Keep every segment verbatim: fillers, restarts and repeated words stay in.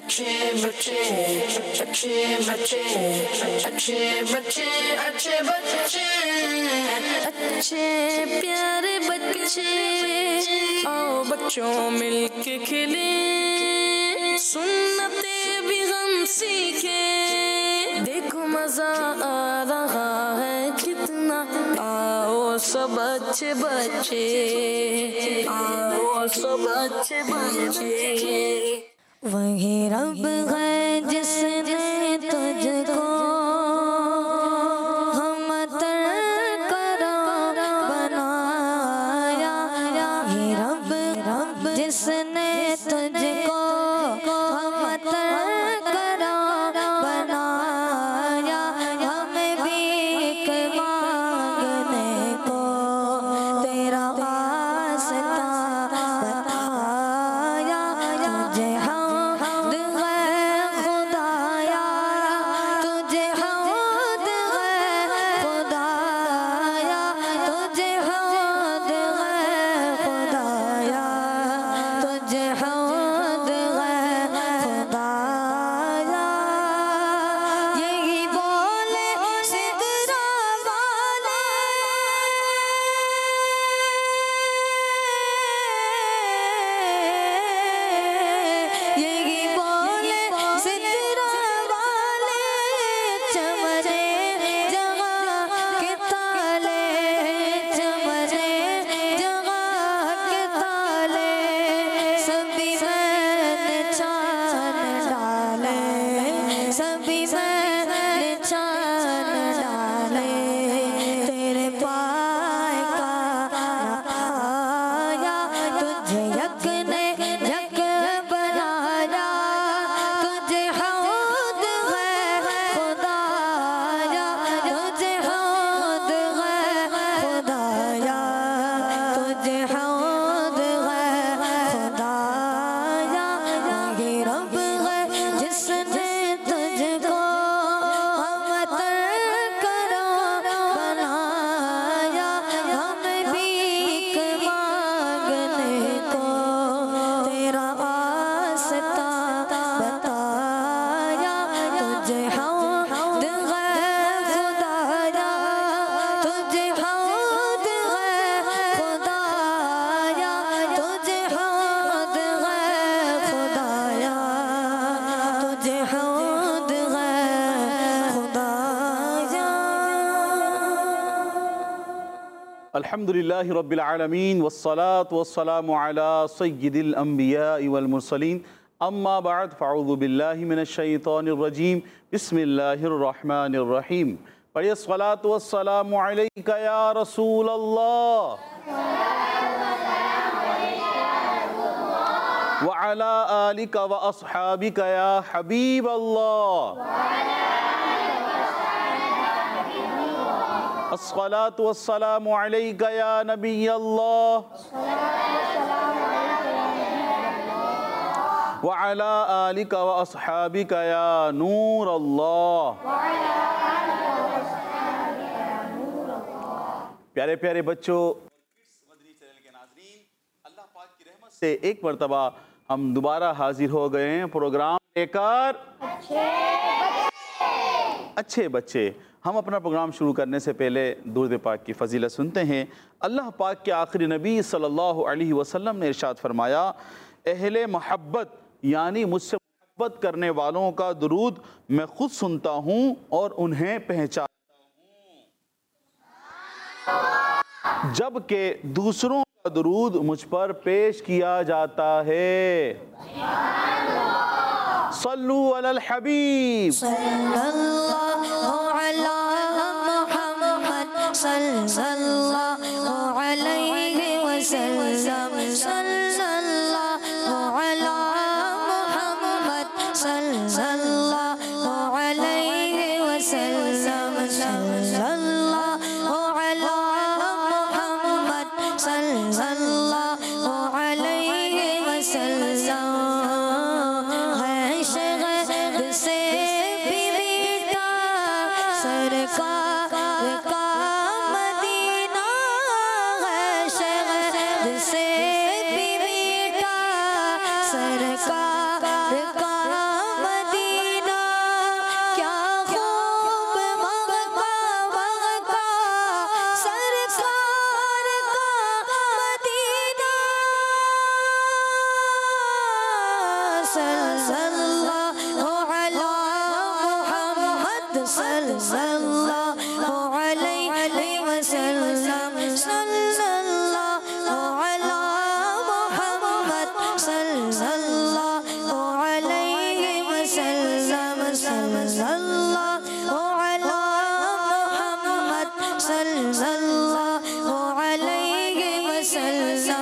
अच्छे बच्चे अच्छे बच्चे अच्छे बच्चे अच्छे बच्चे अच्छे प्यारे बच्चे आओ बच्चों मिलके खेले सुन्नते भी हम सीखे देखो मजा आ रहा है कितना आओ सब अच्छे बच्चे आओ सब अच्छे बच्चे वही रब है जिसने तुझको हम तर करो बनाया ये रब रब जिसने तुझको हम तर करो बनाया हमें भीख मांगने को तेरा वास्ता बताया तुझे अल्हम्दुलिल्लाहि रब्बिल आलमीन वस्सलातु वस्सलामु अला सय्यिदिल अंबिया वल मुरसलीन अम्मा बाद फ़अऊज़ु बिल्लाहि मिनश शैतानिर रजीम बिस्मिल्लाहिर रहमानिर रहीम। पढ़िए सलातु वस्सलामु अलैका या रसूल अल्लाह व अला आलिका व अस्हाबिका या हबीब अल्लाह। अस्सलातु वस्सलामु अलैका या नबी अल्लाह व अला आलिका व अस्हाबिका या नूर अल्लाह। प्यारे प्यारे बच्चों, मदनी चैनल के नाज़रीन, अल्लाह पाक की रहमत से एक मरतबा हम दोबारा हाजिर हो गए हैं प्रोग्राम लेकर अच्छे बच्चे। हम अपना प्रोग्राम शुरू करने से पहले दुरूद पाक की फजीलत सुनते हैं। अल्लाह पाक के आखिरी नबी सल्लल्लाहु अलैहि वसल्लम ने इरशाद फरमाया, अहले मोहब्बत यानी मुझसे मोहब्बत करने वालों का दुरूद मैं खुद सुनता हूँ और उन्हें पहचानता हूँ, जबकि दूसरों का दुरूद मुझ पर पेश किया जाता है। सल्लू अलल हबीब सल्लल्लाहु अला मुहम्मद सल्लल्लाहु अलैहि वसल्लम सल्लल्लाहु अला मुहम्मद सल्लल्लाहु अलैहि वसल्लम सल्लल्लाहु अला मुहम्मद सल्लल्लाहु अलैहि वसल्लम। सरकार का सल्लल्लाहु अला मुहम्मद सल्लल्लाहु अलैहि वसल्लम सल्लल्लाहु अला मुहम्मद सल्लल्लाहु अलैहि वसल्लम सल्लल्लाहु अला मुहम्मद सल्लल्लाहु अलैहि वसल्लम।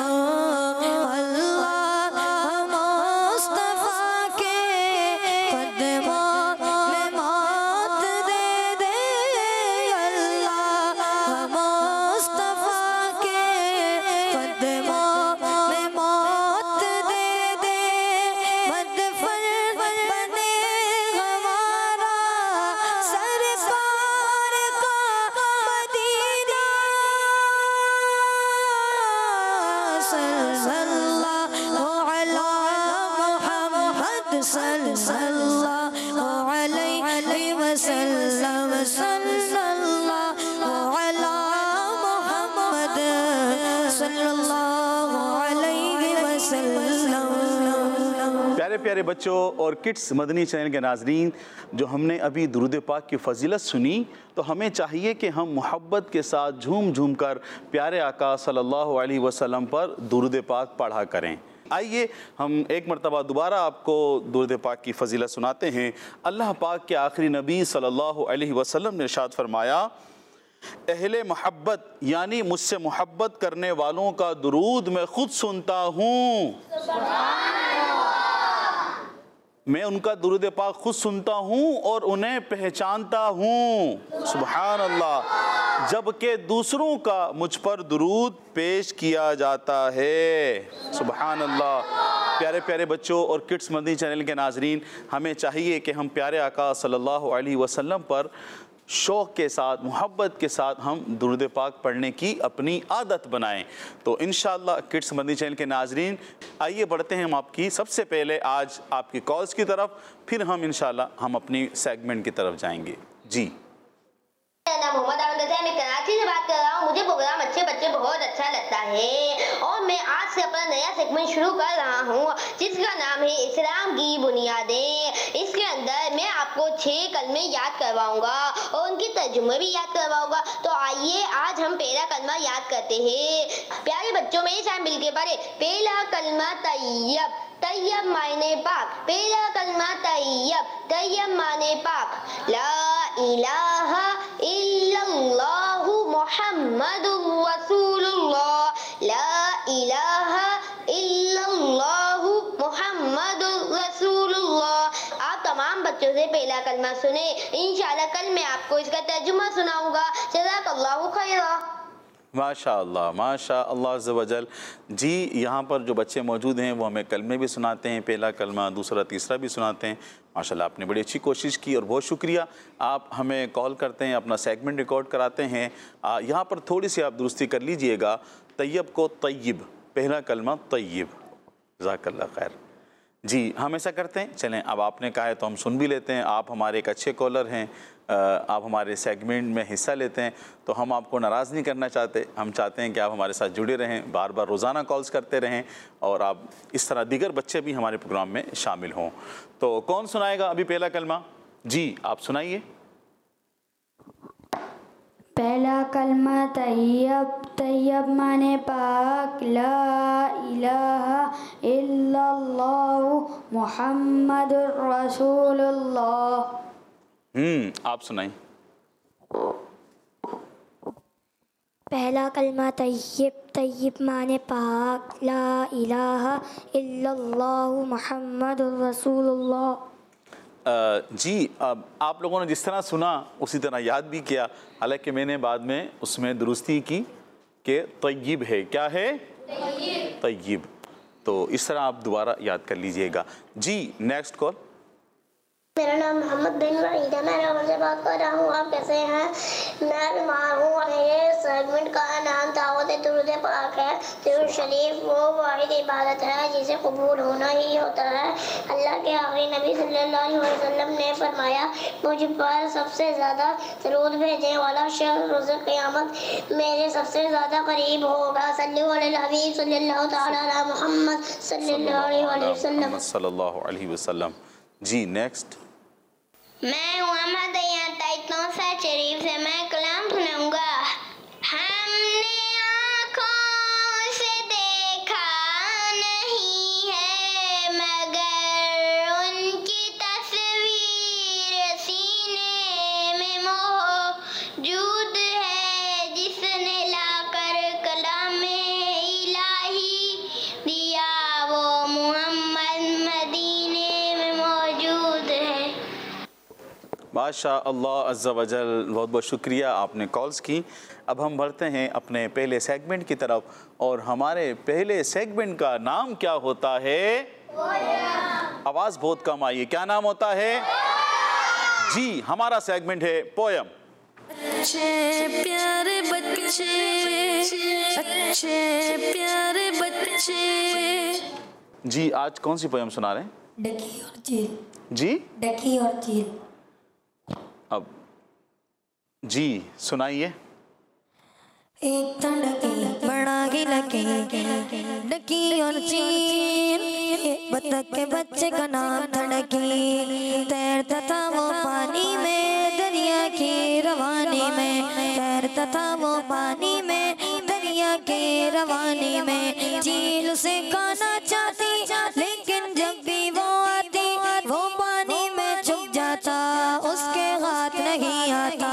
प्यारे प्यारे बच्चों और किड्स मदनी चैनल के नाजरीन, जो हमने अभी दुरूद पाक की फजीलत सुनी, तो हमें चाहिए कि हम मोहब्बत के साथ झूम झूम कर प्यारे आका सल्लल्लाहु अलैहि वसल्लम पर दुरूद पाक पढ़ा करें। आइए हम एक मरतबा दोबारा आपको दुरूद पाक की फजीलत सुनाते हैं। अल्लाह पाक के आखिरी नबी सल्लल्लाहु अलैहि वसल्लम ने इरशाद फरमाया, अहले मोहब्बत यानी मुझसे मोहब्बत करने वालों का दुरूद मैं खुद सुनता हूँ, मैं उनका दुरूद पाक खुद सुनता हूँ और उन्हें पहचानता हूँ, सुबहान अल्लाह, जबकि दूसरों का मुझ पर दुरूद पेश किया जाता है, सुबहान अल्लाह। प्यारे प्यारे बच्चों और किड्स मदनी चैनल के नाजरीन, हमें चाहिए कि हम प्यारे आका सल्लल्लाहु अलैहि वसल्लम पर शौक़ के साथ, मोहब्बत के साथ हम दुरूद पाक पढ़ने की अपनी आदत बनाएं। तो इंशाअल्लाह किड्स मदनी चैनल के नाजरीन, आइए बढ़ते हैं हम आपकी सबसे पहले आज आपकी कॉल्स की तरफ, फिर हम इंशाअल्लाह हम अपनी सेगमेंट की तरफ जाएंगे। जी, मेरा नाम मोहम्मद आमद है, मैं कराची से बात कर रहा हूँ। मुझे प्रोग्राम अच्छे बच्चे बहुत अच्छा लगता है और मैं आज से अपना नया सेगमेंट शुरू कर रहा हूँ जिसका नाम है इस्लाम की बुनियादें। इसके अंदर मैं आपको छह कलमे याद करवाऊंगा और उनकी तर्जुमे भी याद करवाऊंगा। तो आइए आज हम पहला कलमा याद करते हैं। प्यारे बच्चों, मेरे साथ मिलके पढ़े। पहला कलमा तैयब, तैयब माने पाक। पहला कलमा तैयब, तैयब माने पाक। ला इलाहा इल्लल्लाहु मुहम्मदुर रसूलुल्लाह। ला इलाहा इल्लल्लाहु मुहम्मदुर रसूलुल्लाह। आप तमाम बच्चों से पहला कलमा सुने। इंशाअल्लाह कल मैं आपको इसका तर्जुमा सुनाऊंगा। जज़ाकल्लाहु खैरा। माशा अल्लाह, माशा अल्लाह अज़्ज़ व जल। जी, यहाँ पर जो बच्चे मौजूद हैं वो हमें कलमे भी सुनाते हैं, पहला कलमा, दूसरा, तीसरा भी सुनाते हैं। माशाल्लाह, आपने बड़ी अच्छी कोशिश की और बहुत शुक्रिया। आप हमें कॉल करते हैं, अपना सेगमेंट रिकॉर्ड कराते हैं। यहाँ पर थोड़ी सी आप दुरुस्ती कर लीजिएगा, तैयब को तय्यब, पहला कलमा तय्यब। जज़ाकल्लाह खैर। जी, हम ऐसा करते हैं, चलें अब आपने कहा है तो हम सुन भी लेते हैं। आप हमारे एक अच्छे कॉलर हैं, आप हमारे सेगमेंट में हिस्सा लेते हैं, तो हम आपको नाराज़ नहीं करना चाहते। हम चाहते हैं कि आप हमारे साथ जुड़े रहें, बार बार रोज़ाना कॉल्स करते रहें और आप इस तरह दीगर बच्चे भी हमारे प्रोग्राम में शामिल हों। तो कौन सुनाएगा अभी पहला कलमा? जी, आप सुनाइए। पहला कलमा तैयब, तैयब माने पाक। ला इलाहा इल्लल्लाहु मुहम्मदुर रसूलुल्लाह। हम्म आप सुनाइए। पहला कलमा तय्यब, तय्यब माने पाक। ला इलाहा इल्लल्लाहु मुहम्मदुर रसूलुल्लाह। जी, अब आप लोगों ने जिस तरह सुना उसी तरह याद भी किया, हालांकि मैंने बाद में उसमें दुरुस्ती की कि तय्यब है। क्या है? तय्यब। तो इस तरह आप दोबारा याद कर लीजिएगा। जी, नेक्स्ट कॉल। मेरा नाम मोहम्मद बिन वहीद है, मैं लाहौर से बात कर रहा हूँ। आप कैसे हैं? मैं बीमार हूँ। मेरे सेगमेंट का नाम दावत दुरूद पाक है। दुरूद शरीफ वो वाहिद इबादत है जिसे कबूल होना ही होता है। अल्लाह के आखिरी नबी सल्लल्लाहु अलैहि वसल्लम ने फरमाया, मुझ पर सबसे ज़्यादा दरूद भेजने वाला शख्स रोज़ क़यामत मेरे सबसे ज़्यादा करीब होगा। सल्लल्लाहु अलैहि हबीब सल्लल्लाहु तआला अला मुहम्मद सल्लल्लाहु अलैहि वसल्लम। जी नेक्स्ट। मैं मोहम्मद तौसा शरीफ से मैं कलाम सुनाऊंगा। हमने आँखों से देखा नहीं है मगर उनकी तस्वीर सीने में मौजूद है, जिसने लाकर कलाम इलाही दिया वो मोहम्मद मदीने में मौजूद है। माशा अल्लाह अज़्ज़ा वजल, बहुत बहुत शुक्रिया, आपने कॉल्स की। अब हम बढ़ते हैं अपने पहले सेगमेंट की तरफ, और हमारे पहले सेगमेंट का नाम क्या होता है? आवाज़ बहुत कम आई है, क्या नाम होता है? जी, हमारा सेगमेंट है पोयम। अच्छे प्यारे बच्चे, अच्छे प्यारे बच्चे। जी, आज कौन सी पोयम सुना रहे हैं? डकी और चील। जी, डकी और चील। अब जी सुनाइए। एक था डकी बड़ा ही लकी, डकी और चील, बतख के बच्चे का नाम था डकी। तैरता था वो पानी में दरिया की रवानी में, तैरता था वो पानी में दरिया की रवानी में। चील उसे खाना चाहती लेकिन जब भी वो आती वो पानी में छुप जाता, उसके हाथ नहीं आता।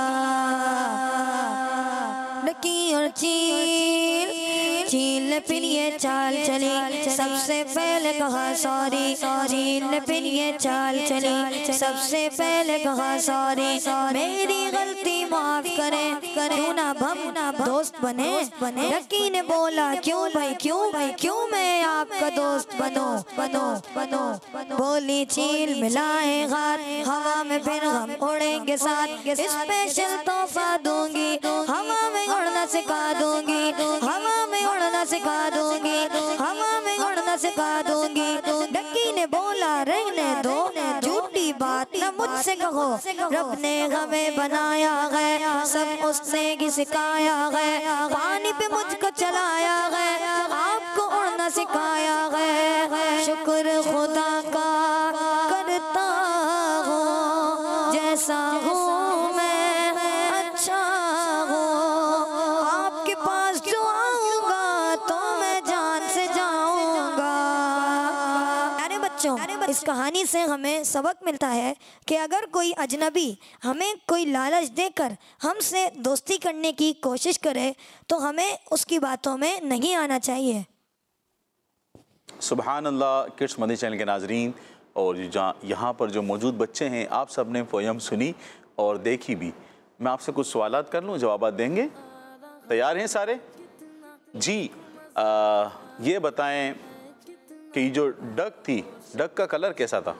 डकी और चील, चील ने फिर ये चाल चली, सबसे पहले कहा सॉरी। चील ने फिर ये चाल चली, सबसे पहले कहा सॉरी। मेरी गलती माफ करें, क्यों ना हम दोस्त बने। डकी ने बोला क्यों भाई क्यों भाई क्यों मैं आपका दोस्त बनो बनो बनो। बोली चील मिलाए हाथ हवा में फिर हम उड़ेंगे साथ, स्पेशल तोहफा दूंगी, हवा में उड़ना सिखा दूंगी, हवा में उड़ना सिखा दूंगी, हवा में उड़ना सिखा दूंगी। डकी ने बोला रहने दो, झूठी बात न मुझसे कहो, रब ने हमें बनाया है, सब उसने ही सिखाया है। पानी पे मुझको चलाया है, आपको उड़ना सिखाया है। शुक्र खुदा का करता हूँ, जैसा हूँ मैं अच्छा हूँ, आपके पास जो आऊँगा तो मैं जान से जाऊँगा। अरे बच्चों, इस कहानी से हमें सबक मिलता है कि अगर कोई अजनबी हमें कोई लालच देकर हमसे दोस्ती करने की कोशिश करे तो हमें उसकी बातों में नहीं आना चाहिए। सुबहान अल्लाह। किड्स मदनी चैनल के नाजरीन और जहाँ यहाँ पर जो मौजूद बच्चे हैं, आप सब ने पोयम सुनी और देखी भी। मैं आपसे कुछ सवालात कर लूँ, जवाब देंगे? तैयार हैं सारे? जी, आ, ये बताएं कि जो डक थी, डक का कलर कैसा था?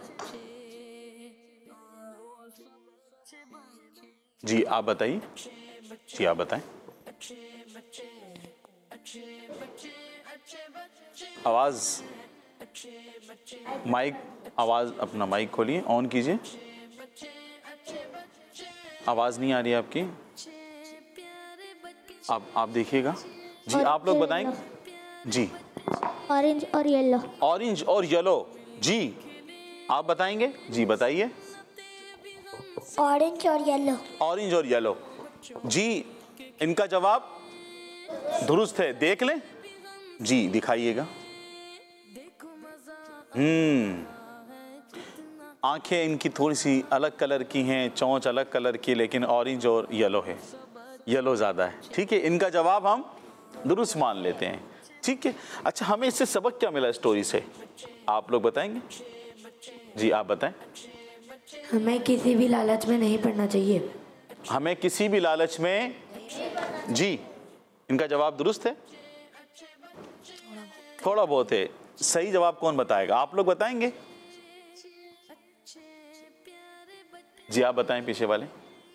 जी आप बताइए। जी आप बताएं। आवाज़, माइक, आवाज़ अपना माइक खोलिए, ऑन कीजिए। आवाज़ नहीं आ रही है आपकी, आप आप देखिएगा। जी आप लोग बताएंगे। जी ऑरेंज और येलो। ऑरेंज और येलो। जी आप बताएंगे। जी बताइए। ऑरेंज और येलो। ऑरेंज और येलो। जी इनका जवाब दुरुस्त है, देख लें। जी दिखाइएगा। हम्म आंखें इनकी थोड़ी सी अलग कलर की हैं, चोंच अलग कलर की, लेकिन ऑरेंज और येलो है, येलो ज़्यादा है। ठीक है, इनका जवाब हम दुरुस्त मान लेते हैं। ठीक है, अच्छा हमें इससे सबक क्या मिला स्टोरी से, आप लोग बताएंगे? जी आप बताएं। हमें किसी भी लालच में नहीं पड़ना चाहिए। हमें किसी भी लालच में, जी इनका जवाब दुरुस्त है, थोड़ा बहुत है। सही जवाब कौन बताएगा? आप लोग बताएंगे? जी आप बताएं पीछे वाले।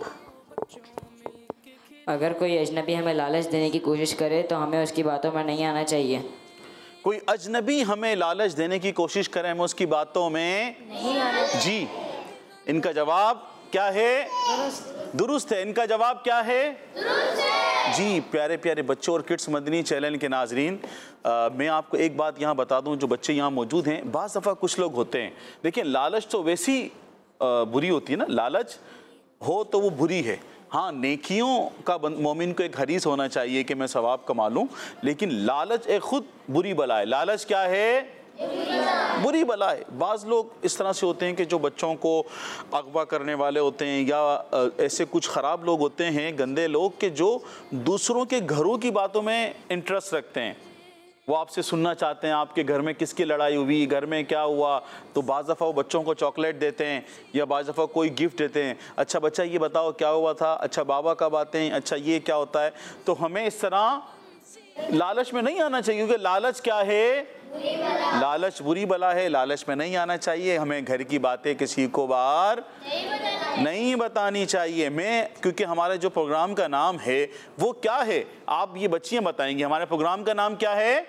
अगर कोई अजनबी हमें लालच देने की कोशिश करे तो हमें उसकी बातों में नहीं आना चाहिए। कोई अजनबी हमें लालच देने की कोशिश करे, हमें उसकी बातों में नहीं आना चाहिए। जी, इनका जवाब क्या है? दुरुस्त है। इनका जवाब क्या है? दुरुस्त है। जी प्यारे प्यारे बच्चों और किड्स मदनी चैनल के नाजरीन, आ, मैं आपको एक बात यहाँ बता दूँ, जो बच्चे यहाँ मौजूद हैं, बाज़ दफ़ा कुछ लोग होते हैं, देखिए लालच तो वैसी बुरी होती है ना, लालच हो तो वो बुरी है। हाँ, नेकियों का मोमिन को एक हरीस होना चाहिए कि मैं सवाब कमा लूँ, लेकिन लालच एक खुद बुरी बला है। लालच क्या है? बुरी बला है। बाज़ लोग इस तरह से होते हैं कि जो बच्चों को अगवा करने वाले होते हैं, या ऐसे कुछ ख़राब लोग होते हैं, गंदे लोग, के जो दूसरों के घरों की बातों में इंटरेस्ट रखते हैं। वो आपसे सुनना चाहते हैं आपके घर में किसकी लड़ाई हुई, घर में क्या हुआ, तो बाज़ दफ़ा वो बच्चों को चॉकलेट देते हैं या बाज़ दफ़ा कोई गिफ्ट देते हैं। अच्छा बच्चा ये बताओ क्या हुआ था, अच्छा बाबा कब आते हैं, अच्छा ये क्या होता है। तो हमें इस तरह लालच में नहीं आना चाहिए, क्योंकि लालच क्या है? लालच बुरी बला है। लालच में नहीं आना चाहिए। हमें घर की बातें किसी को बाहर नहीं बतानी चाहिए। मैं क्योंकि हमारे जो प्रोग्राम का नाम है वो क्या है, आप ये बच्चियां बताएंगी। हमारे प्रोग्राम का नाम क्या है?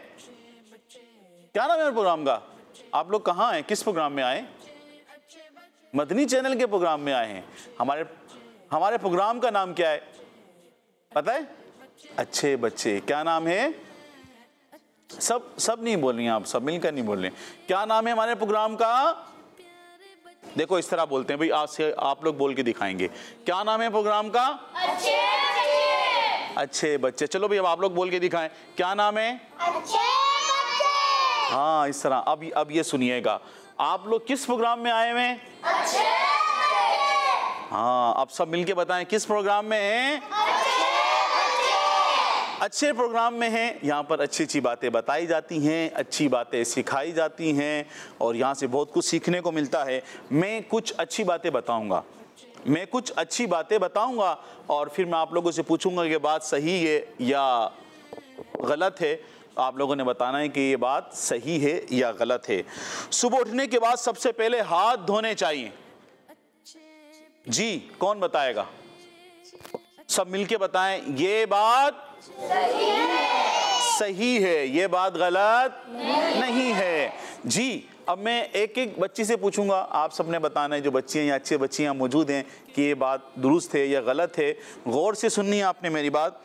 क्या नाम है प्रोग्राम का? आप लोग कहाँ हैं, किस प्रोग्राम में आए? मदनी चैनल के प्रोग्राम में आए हैं। हमारे हमारे प्रोग्राम का नाम क्या है पता है? अच्छे बच्चे। क्या नाम है? सब सब नहीं बोल रही हैं आप, सब मिलकर नहीं बोल रहे। क्या नाम है हमारे प्रोग्राम का? देखो इस तरह बोलते हैं भाई, आज से आप लोग बोल के दिखाएंगे। क्या नाम है प्रोग्राम का? अच्छे बच्चे। अच्छे बच्चे। चलो भाई अब आप लोग बोल के दिखाएं। क्या नाम है? अच्छे बच्चे। हाँ इस तरह। अब अब ये सुनिएगा, आप लोग किस प्रोग्राम में आए हुए हैं? अच्छे बच्चे। हाँ अब सब मिलके बताएं किस प्रोग्राम में हैं? अच्छे प्रोग्राम में हैं। यहाँ पर अच्छी अच्छी बातें बताई जाती हैं, अच्छी बातें सिखाई जाती हैं और यहाँ से बहुत कुछ सीखने को मिलता है। मैं कुछ अच्छी बातें बताऊँगा मैं कुछ अच्छी बातें बताऊँगा और फिर मैं आप लोगों से पूछूंगा कि बात सही है या गलत है। आप लोगों ने बताना है कि ये बात सही है या गलत है। सुबह उठने के बाद सबसे पहले हाथ धोने चाहिए। जी कौन बताएगा? सब मिलके बताएं। ये बात सही है, सही है। ये बात गलत नहीं, नहीं है। जी अब मैं एक एक बच्ची से पूछूंगा, आप सबने बताना है, जो बच्चियां या अच्छे बच्चियां मौजूद हैं, कि ये बात दुरुस्त है या गलत है। गौर से सुननी है आपने मेरी बात।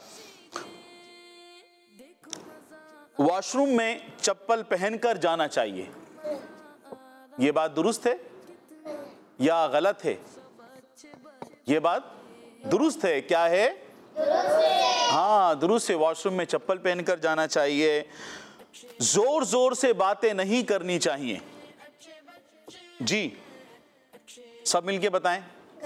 वॉशरूम में चप्पल पहनकर जाना चाहिए, ये बात दुरुस्त है या गलत है? ये बात दुरुस्त है। क्या है? हाँ दुरुस्त है। वॉशरूम में चप्पल पहनकर जाना चाहिए। जोर जोर से बातें नहीं करनी चाहिए। जी सब मिलके बताएं।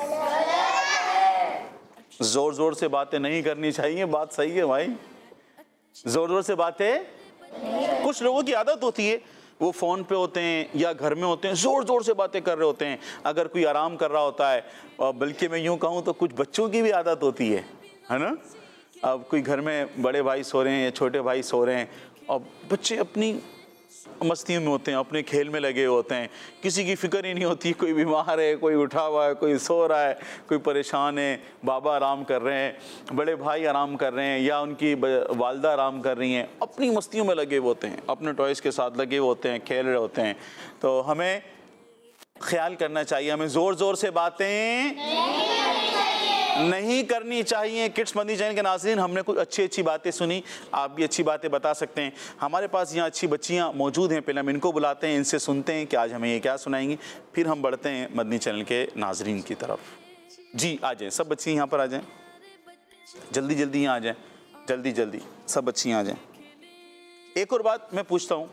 जोर जोर से बातें नहीं करनी चाहिए, बात सही है भाई। जोर जोर से बातें, कुछ लोगों की आदत होती है, वो फ़ोन पे होते हैं या घर में होते हैं, ज़ोर ज़ोर से बातें कर रहे होते हैं। अगर कोई आराम कर रहा होता है, और बल्कि मैं यूँ कहूँ तो कुछ बच्चों की भी आदत होती है, है ना। अब कोई घर में बड़े भाई सो रहे हैं या छोटे भाई सो रहे हैं और बच्चे अपनी मस्तियों में होते हैं, अपने खेल में लगे होते हैं, किसी की फिक्र ही नहीं होती। कोई बीमार है, कोई उठा हुआ है, कोई सो रहा है, कोई परेशान है, बाबा आराम कर रहे हैं, बड़े भाई आराम कर रहे हैं या उनकी वालदा आराम कर रही हैं, अपनी मस्तियों में लगे होते हैं, अपने टॉयज़ के साथ लगे होते हैं, खेल रहे होते हैं। तो हमें ख्याल करना चाहिए, हमें ज़ोर ज़ोर से बातें नहीं करनी चाहिए। किड्स मदनी चैनल के नाज़रीन, हमने कुछ अच्छी अच्छी बातें सुनी, आप भी अच्छी बातें बता सकते हैं। हमारे पास यहाँ अच्छी बच्चियाँ मौजूद हैं, पहले हम इनको बुलाते हैं, इनसे सुनते हैं कि आज हमें ये क्या सुनाएंगी, फिर हम बढ़ते हैं मदनी चैनल के नाज़रीन की तरफ। जी आ जाएँ, सब बच्चियाँ यहाँ पर आ जाएँ, जल्दी जल्दी यहाँ आ जाएँ, जल्दी जल्दी सब बच्चियाँ आ जाएँ। एक और बात मैं पूछता हूँ,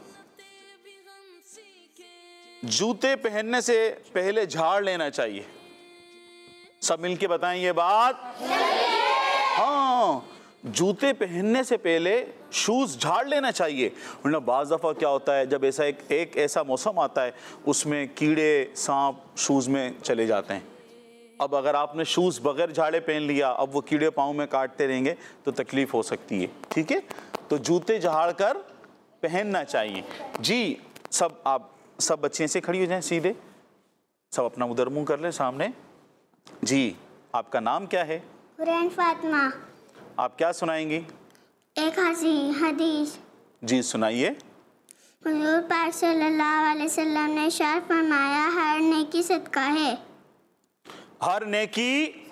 जूते पहनने से पहले झाड़ लेना चाहिए? सब मिलके बताएं ये बात। हाँ, जूते पहनने से पहले शूज़ झाड़ लेना चाहिए, वरना बाज़ दफ़ा क्या होता है, जब ऐसा एक एक ऐसा मौसम आता है उसमें कीड़े सांप शूज़ में चले जाते हैं। अब अगर आपने शूज़ बगैर झाड़े पहन लिया, अब वो कीड़े पाँव में काटते रहेंगे तो तकलीफ़ हो सकती है, ठीक है। तो जूते झाड़ कर पहनना चाहिए। जी सब आप सब बच्चे से खड़ी हो जाएं, सीधे सब अपना उधर मुँह कर लें सामने, जी, आपका नाम क्या है? हुरैन फातिमा। आप क्या सुनाएंगी? एक हसी हदीस। जी सुनाइए। हुजूर पाक सल्लल्लाहु अलैहि वसल्लम ने इरशाद फरमाया, हर नेकी सदका है। हर नेकी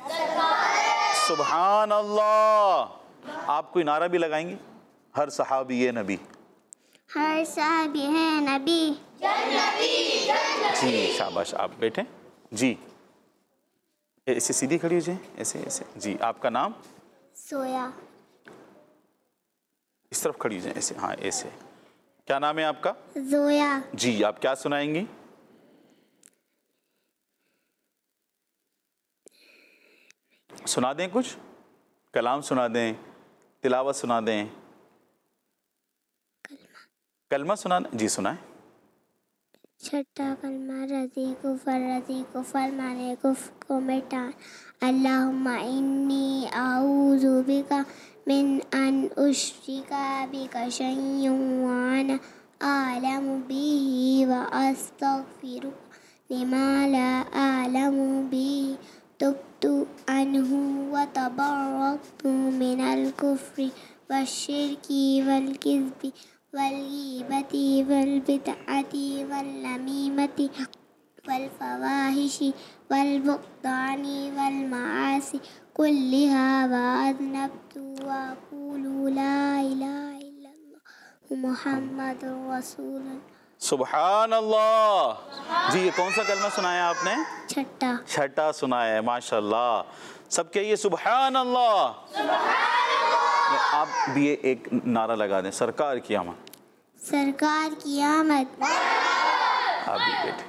सुभान अल्लाह। आप कोई नारा भी लगाएंगे? हर सहाबी ये नबी, हर साहब है नबी। जी शाबाश। आप बैठे जी, ऐसे सीधी खड़ी हो जाए, ऐसे ऐसे। जी आपका नाम? सोया। इस तरफ खड़ी हो जाए, ऐसे। हाँ ऐसे। क्या नाम है आपका? जोया। जी आप क्या सुनाएंगी? सुना दें कुछ, कलाम सुना दें, तिलावत सुना दें, कलमा सुना दें। जी सुनाएं। छठा कलमा रज़ी कुफर रज़ी कुफर माने कुफ्र को मिटा। अल्लाहुम्मा इन्नी आऊज़ु बिका मिन अन उश्रिका बिका शय्यन व अना आलमु बिही व अस्तगफिरुका लिमा ला आलमु बिही तुब्तु अन्हु व तबर्रअतु मिनल कुफ्रि वश्शिरकी वल किज़्बि वल्गीबती वल्बिदअती वल्नमीमती वल्फवाहिशी वल्बुग़्तानी वल्मआसी कुल्लिहा वअज़नबतु वअक़ूलु ला इलाहा इल्लल्लाहु मुहम्मदुर रसूलुल्लाह। सुभान अल्लाह। जी ये कौन सा कलमा सुनाया आपने? छठा। छठा सुनाया है, माशाल्लाह। सब कहिए सुभान अल्लाह। आप भी ये एक नारा लगा दें, सरकार की आमद। सरकार की आमद। आप भी बैठे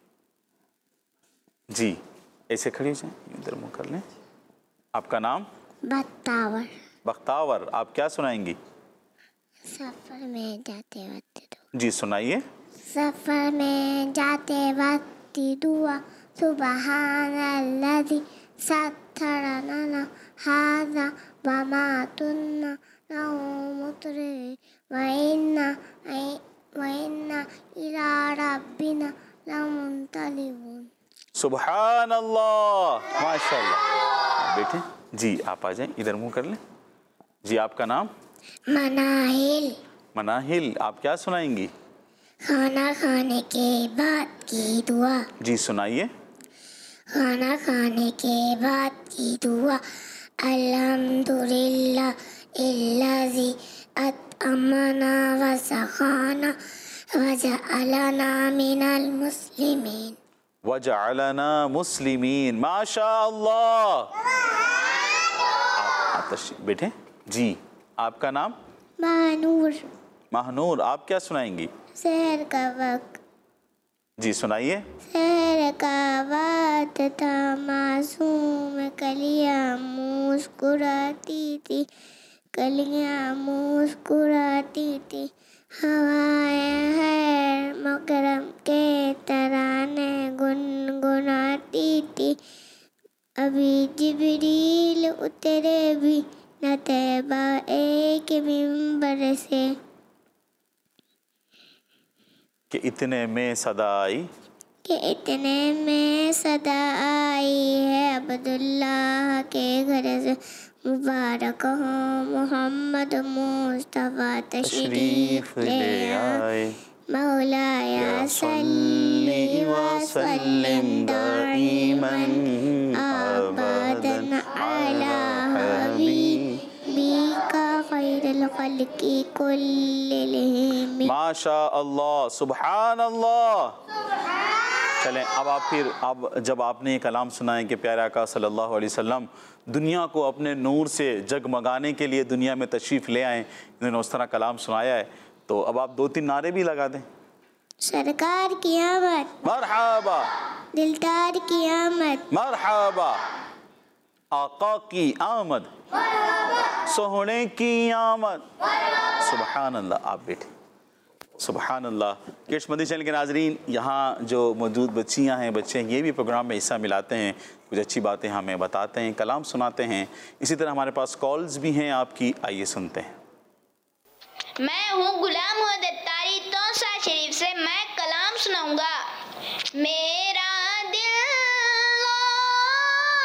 जी, ऐसे खड़ी हो जाए, इधर मुँह कर लें। आपका नाम? बख्तावर। बख्तावर। आप क्या सुनाएंगी? सफर में जाते वक्त जी सुनाइए। सफर में जाते वक्त दुआ सुबहानल्लज़ी सत्तरा लना हाज़ा व मा कुन्ना लहू मुक़रिनीन व इन्ना व इन्ना इला रब्बिना लमुनक़लिबून। सुभान अल्लाह, माशाल्लाह। बेटे जी आप आ जाएं, इधर मुँह कर लें। जी आपका नाम? मनाहिल। मनाहिल। आप क्या सुनाएंगी? खाना खाने के बाद की दुआ। जी सुनाइए। खाना खाने के बाद की दुआ अल्हम्दुलिल्लाह इल्लज़ी अतअमना व सखाना व जअलना मिनल मुस्लिमीन। व जअलना मुस्लिमीन। माशाअल्लाह। आप तशरीफ बैठे जी। आपका नाम? महानूर। महानूर। आप क्या सुनाएंगी? शहर का वक्त। जी सुनाइए। शहर का वक्त था मासूम कलियां मुस्कुराती थी, कलियां मुस्कुराती थी, हवाएं है मकरम के तराने गुनगुनाती थी। अभी जिब्रील उतरे भी न तैबा एक मिंबर से कि इतने में सदा आई, कि इतने में सदा आई है अब्दुल्लाह के घर से मुबारक हो मोहम्मद मुस्तफा तशरीफ ले आए। मौलाया सल्ली व सल्लिम दाइमन अबदन अला हबीबिका खैरुल खल्क़ि कुल्लिहिम। माशा अल्लाह, सुभान अल्लाह। चलें अब आप फिर अब जब आपने ये कलाम सुनाए कि प्यारे आका सल्लल्लाहु अलैहि वसल्लम दुनिया को अपने नूर से जगमगाने के लिए दुनिया में तशरीफ़ ले आए, इन्होंने उस तरह कलाम सुनाया है, तो अब आप दो तीन नारे भी लगा दें। सरकार की आमद। मरहबा। दिलदार की आमद। मरहबा। आका की आमद। सोहने की आमद। सुभान अल्लाह। आप बैठे। सुभान अल्लाह। किड्स मदनी चैनल के नाजरीन, यहाँ जो मौजूद बच्चियाँ हैं, बच्चे हैं, ये भी प्रोग्राम में हिस्सा मिलाते हैं, कुछ अच्छी बातें हमें बताते हैं, कलाम सुनाते हैं। इसी तरह हमारे पास कॉल्स भी हैं आपकी, आइए सुनते हैं। मैं हूँ गुलाम मोहम्मद अत्तारी तौसा शरीफ से, मैं कलाम सुनाऊंगा। मेरा दिल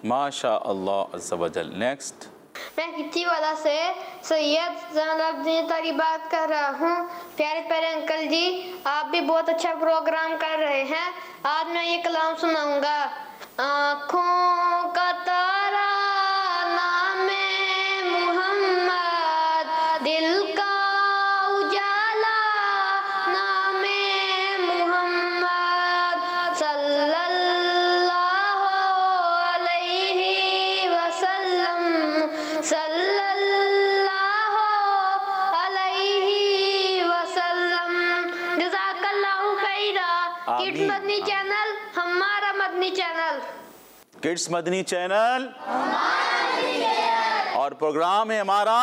माशा अल्लाह अज़्ज़ा वजल। नेक्स्ट। मैं किसी वाला से सैयद ज़ैनब की बात कर रहा हूँ। प्यारे प्यारे अंकल जी, आप भी बहुत अच्छा प्रोग्राम कर रहे हैं। आज मैं ये कलाम सुनाऊंगा। आँखों का तारा नामे मोहम्मद, दिल का उजाला नामे मोहम्मद, सल्लल्लाहु अलैहि वसल्लम, सल्लल्लाहु अलैहि वसल्लम। जज़ाकल्लाहु खैरा। किड्स मदनी चैनल हमारा Madani channel, kids Madani channel और प्रोग्राम है हमारा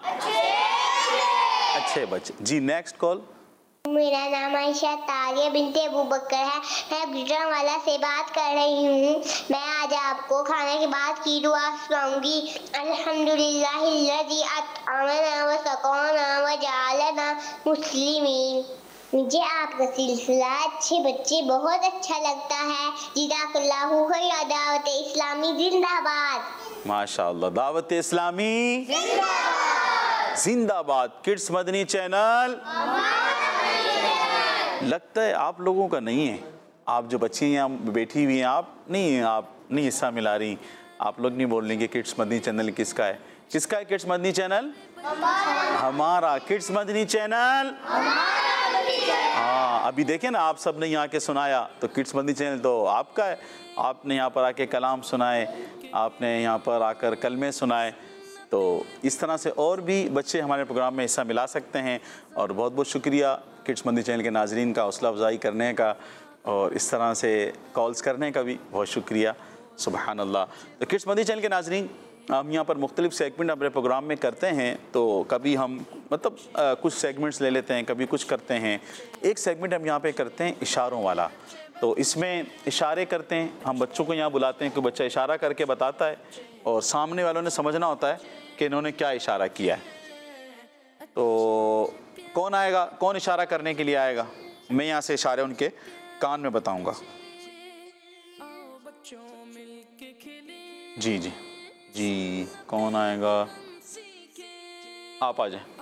अच्छे बच्चे। जी नेक्स्ट कॉल। मेरा नाम आयशा तालिया बिनते अबू बकर है। मैं गुजरांवाला से बात कर रही हूँ। मैं आज आपको खाने के बाद की दुआ सुनाऊंगी। अल्हम्दुलिल्लाहिल्लज़ी अतअमना व सक़ाना व जअलना मुस्लिमीन। मुझे आपका सिलसिला अच्छे बच्चे बहुत अच्छा लगता है। जिज़ाकल्लाहु खैर। दावत इस्लामी जिंदाबाद। माशाअल्लाह, दावत इस्लामी जिंदाबाद। किड्स मदनी चैनल लगता है आप लोगों का नहीं है। आप जो बच्ची यहाँ बैठी हुई हैं, आप नहीं आप नहीं हिस्सा मिला रही। आप लोग नहीं बोल रही कि किड्स मदनी चैनल किसका है। किसका है किड्स मदनी चैनल? हमारा। किड्स मदनी चैनल हाँ, अभी देखें ना, आप सब ने यहाँ के सुनाया तो किड्स मदनी चैनल तो आपका है। आपने यहाँ पर आके कलाम सुनाए, आपने यहाँ पर आकर कलमे सुनाए, तो इस तरह से और भी बच्चे हमारे प्रोग्राम में हिस्सा मिला सकते हैं। और बहुत बहुत शुक्रिया किड्स मदनी चैनल के नाजरीन का हौसला अफजाई करने का और इस तरह से कॉल्स करने का भी बहुत शुक्रिया। सुबहान अल्लाह। तो किड्स मदनी चैनल के नाजरीन, हम यहाँ पर मुख्तलिफ सेगमेंट अपने प्रोग्राम में करते हैं। तो कभी हम मतलब आ, कुछ सेगमेंट्स ले लेते हैं, कभी कुछ करते हैं। एक सेगमेंट हम यहाँ पे करते हैं इशारों वाला। तो इसमें इशारे करते हैं, हम बच्चों को यहाँ बुलाते हैं कि बच्चा इशारा करके बताता है और सामने वालों ने समझना होता है कि इन्होंने क्या इशारा किया है। तो कौन आएगा, कौन इशारा करने के लिए आएगा? मैं यहाँ से इशारे उनके कान में बताऊँगा। जी जी जी, कौन आएगा? आप आ जाए।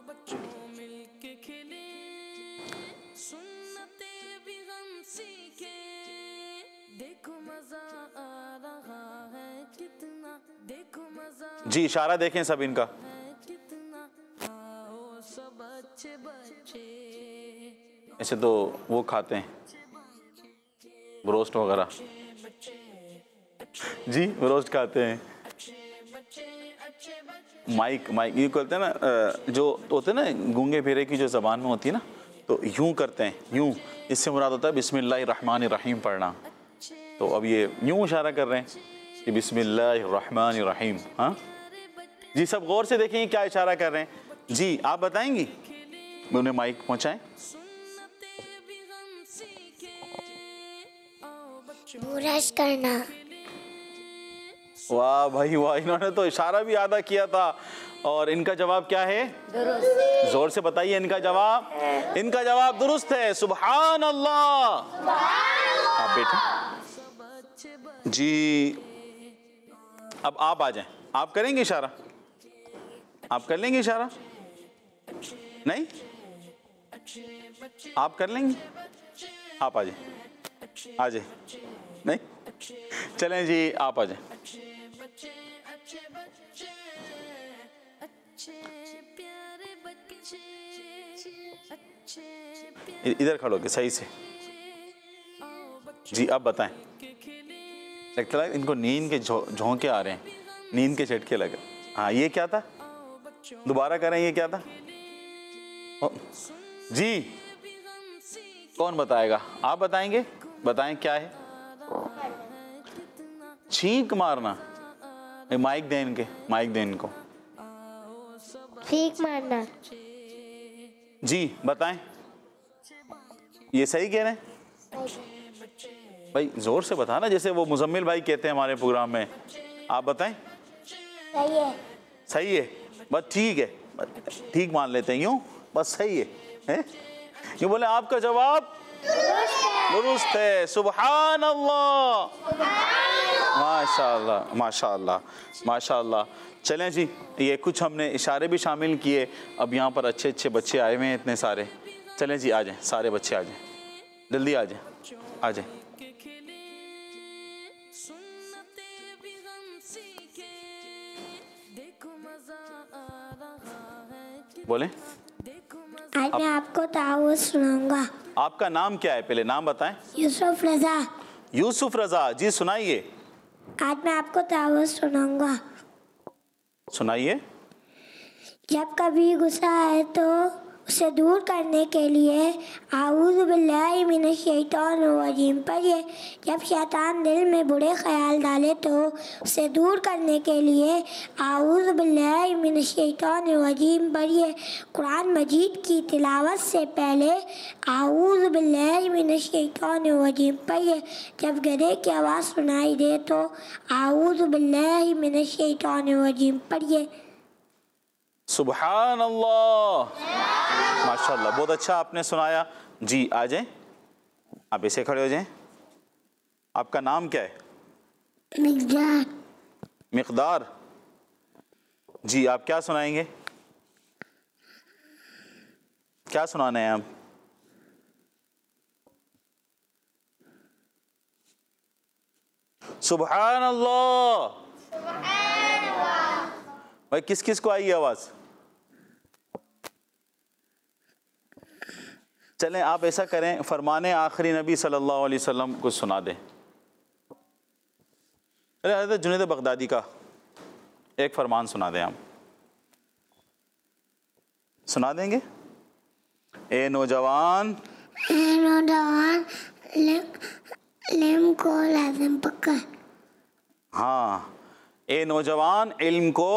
जी इशारा देखें सब इनका। ऐसे तो वो खाते हैं ब्रोस्ट वगैरह। जी रोस्ट खाते हैं। माइक माइक ये कहते हैं ना, जो होते हैं ना गूंगे फेरे की जो ज़बान में होती है ना, तो यूं करते हैं, यूं। इससे मुराद होता है बिस्मिल्लाहिर रहमानिर रहीम पढ़ना। तो अब ये यूं इशारा कर रहे हैं कि बिस्मिल्लाहिर रहमानिर रहीम। हाँ जी, सब गौर से देखेंगे क्या इशारा कर रहे हैं। जी आप बताएंगी, मैं उन्हें माइक पहुंचाएं। ब्रश करना। वाह भाई वाह, इन्होंने तो इशारा भी आधा किया था। और इनका जवाब क्या है? दुरुस्त। जोर से बताइए इनका जवाब। इनका जवाब दुरुस्त है। सुभान अल्लाह। आप बैठे जी। अब आप आ जाएं। आप करेंगे इशारा? आप कर लेंगे इशारा? नहीं, आप कर लेंगे? आप आ जाए, आ जाए। नहीं, चलें जी, आप आ जाए। इधर खड़ो के सही से। जी अब बताएं। लगता है इनको नींद के झोंके आ रहे हैं, नींद के झटके लगे। हाँ ये क्या था? दोबारा करें, ये क्या था? ओ, जी कौन बताएगा? आप बताएंगे? बताएं क्या है? छींक मारना। माइक दें इनके, माइक दें इनको। छींक मारना। जी बताएं, ये सही कह रहे हैं? भाई जोर से बताना, जैसे वो मुजम्मिल भाई कहते हैं हमारे प्रोग्राम में। आप बताएं। सही है। सही है, बस ठीक है, ठीक मान लेते हैं यूँ, बस सही है, हैं? यूँ बोले आपका जवाब दुरुस्त है। सुबहान अल्लाह, माशाअल्लाह माशाअल्लाह माशाअल्लाह। चलें जी, ये कुछ हमने इशारे भी शामिल किए। अब यहाँ पर अच्छे अच्छे बच्चे आए हुए हैं इतने सारे। चलें जी, आ जाएं, सारे बच्चे आ जाएं, जल्दी आ जाएं, आ जाएं। बोलें। आज मैं आपको ताऊस सुनाऊंगा। आपका नाम क्या है, पहले नाम बताएं। यूसुफ रजा। यूसुफ रजा जी, सुनाइए। आज मैं आपको ताऊस सुनाऊंगा। सुनाइए। जब कभी गुस्सा आए तो उसे दूर करने के लिए आऊज़ु बिल्लाहि मिनश शैतानिर रजीम पढ़िए। जब शैतान दिल में बुरे ख्याल डाले तो उसे दूर करने के लिए आऊज़ु बिल्लाहि मिनश शैतानिर रजीम पढ़िए। कुरान मजीद की तिलावत से पहले आऊज़ु बिल्लाहि मिनश शैतानिर रजीम पढ़िए। जब गधे की आवाज़ सुनाई दे तो आऊज़ु बिल्लाहि मिनश शैतानिर रजीम पढ़िए। सुबहान अल्लाह, माशाअल्लाह, बहुत अच्छा आपने सुनाया जी। आ जाएं, आप ऐसे खड़े हो जाएं। आपका नाम क्या है? मिकदार। मिकदार जी, आप क्या सुनाएंगे? क्या सुनाना है आप? सुबहान अल्लाह। भाई किस किस को आई आवाज? चलें, आप ऐसा करें, फरमाने आखिरी नबी सल्लल्लाहु अलैहि वसल्लम को सुना दें। अरे हज़रत जुनैद बगदादी का एक फरमान सुना दें। हम सुना देंगे। ए नौजवान, ए नौजवान, इल्म को लाजिम पकड़। हाँ, ए नौजवान, इल्म को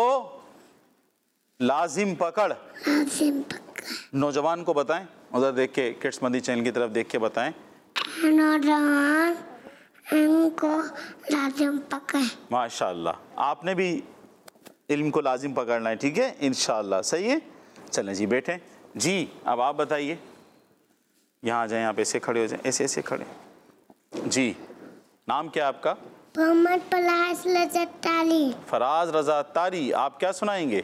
लाजिम पकड़। लाजिम पकड़। नौजवान को बताएं, उधर देख के, किड्स मंदी चैनल की तरफ देख के बताएं। नौजवान, इल्म को लाजिम पकड़। माशाअल्लाह, आपने भी इल्म को लाजिम पकड़ना है, ठीक है, इंशाअल्लाह। सही है। चलें जी, बैठें जी। अब आप बताइए। यहाँ आ जाएं, आप ऐसे खड़े हो जाएं, ऐसे ऐसे खड़े जी। नाम क्या है आपका? मोहम्मद फराज रजा तारी। फराज रजा तारी, आप क्या सुनाएंगे?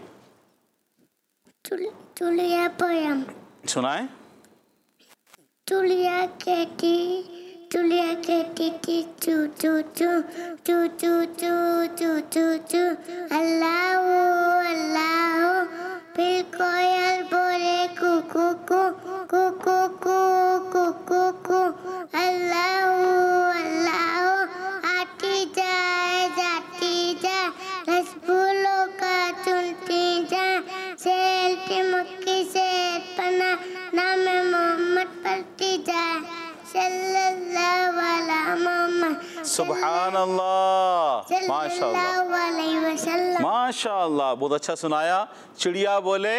चुलिया पोयम सुनाएं। चुलिया कहती, चुलिया कहती थी चू चू चू चू चू चू चू चू चू अल्लाह अल्लाह। फिर कोयल बोले कू कू कू कू कू कू कू कू कू अल्लाह अल्लाह। आती जाए जाती जाए, रसगुल्लों का चुनती जाए, सेल्टी मुक्की से पना नाम मोहम्मद पढ़ती जाए, सल्लल्लाहु अलैहि मोहम्मद। सुभान अल्लाह, सल्लल्लाहु अलैहि वसल्लम। माशाअल्लाह, बहुत अच्छा सुनाया। चिड़िया बोले,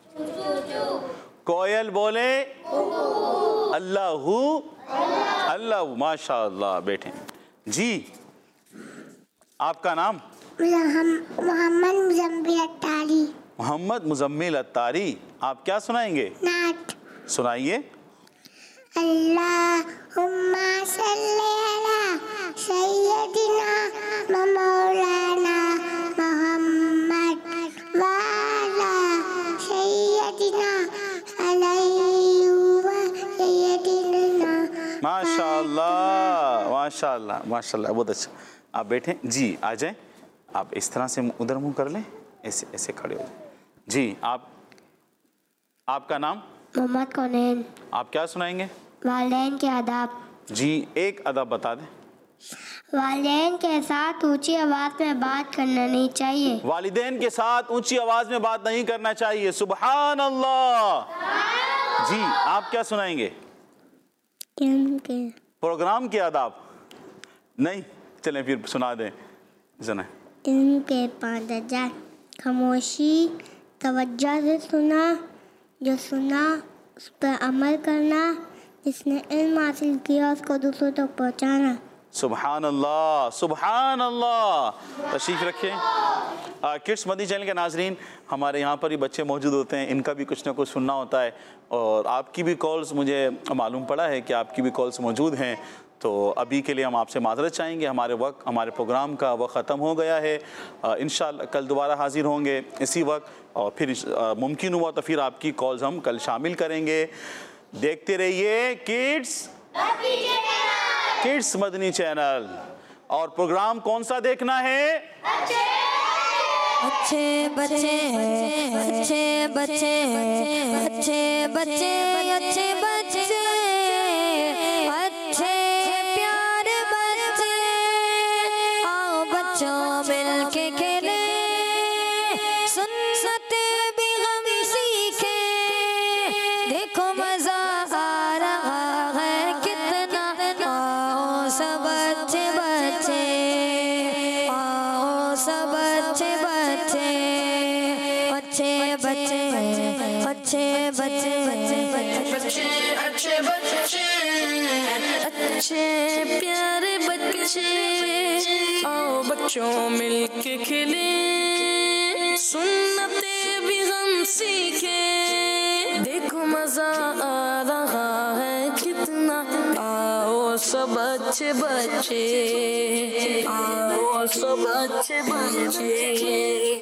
कोयल बोले, अल्लाहू अल्लाह। माशाअल्लाह, बैठे जी। आपका नाम? मोहम्मद मुजम्मिल अत्तारी। मोहम्मद मुजम्मिल अत्तारी, आप क्या सुनाएंगे? नात सुनाइए। अल्लाहुम्मा सल्ली अला सय्यदिना व मौलाना मोहम्मद व अला सय्यदिना अलैहि व सय्यदिना। माशाअल्लाह माशाअल्लाह माशाअल्लाह, बहुत अच्छा। आप बैठें जी, आ जाएं। आप इस तरह से उधर मुंह कर लें, ऐसे ऐसे खड़े हो जी। आप आपका नाम? मोहम्मद कौनैन। आप क्या सुनाएंगे? वालिदैन के आदाब जी, एक अदब बता दें। वालिदैन के साथ ऊंची आवाज में बात करना नहीं चाहिए। वालिदैन के साथ ऊंची आवाज में बात नहीं करना चाहिए। सुभान अल्लाह जी। आप क्या सुनाएंगे? इनके प्रोग्राम के आदाब नहीं, चलें फिर सुना दें। सुना। इनके पाँच हजार, खामोशी, तवज्जो से सुना, जो सुना उस पर अमल करना, जिसने इल्म हासिल किया उसको दूसरों तक पहुँचाना। सुबहान अल्लाह, सुबहान अल्लाह। तशरीफ़ रखें। किड्स मदनी चैनल के नाजरीन, हमारे यहाँ पर ही बच्चे मौजूद होते हैं, इनका भी कुछ ना कुछ सुनना होता है और आपकी भी कॉल्स, मुझे मालूम पड़ा है कि आपकी भी कॉल्स मौजूद हैं। तो अभी के लिए हम आपसे माज़रत चाहेंगे, हमारे वक्त हमारे प्रोग्राम का वक्त ख़त्म हो गया है। इंशाअल्लाह कल दोबारा हाज़िर होंगे इसी वक्त और फिर मुमकिन हुआ तो फिर आपकी कॉल्स हम कल शामिल करेंगे। देखते रहिए किड्स किड्स मदनी चैनल। और प्रोग्राम कौन सा देखना है? अच्छे बच्चे, अच्छे बच्चे, अच्छे बच्चे, अच्छे बच्चे, अच्छे प्यारे बच्चे, आओ बच्चों मिलके खेले, सुन्नते भी हम सीखे, देखो मजा आ रहा है कितना, आओ सब अच्छे बच्चे, आओ सब अच्छे बच्चे, अच्छे बच्चे, अच्छे बच्चे, बच्चे अच्छे बच्चे, अच्छे प्यारे बच्चे, आओ बच्चों मिलके खेले, सुन्नते भी हम सीखे, देखो मजा आ रहा है कितना, आओ सब अच्छे बच्चे, आओ सब अच्छे बच्चे।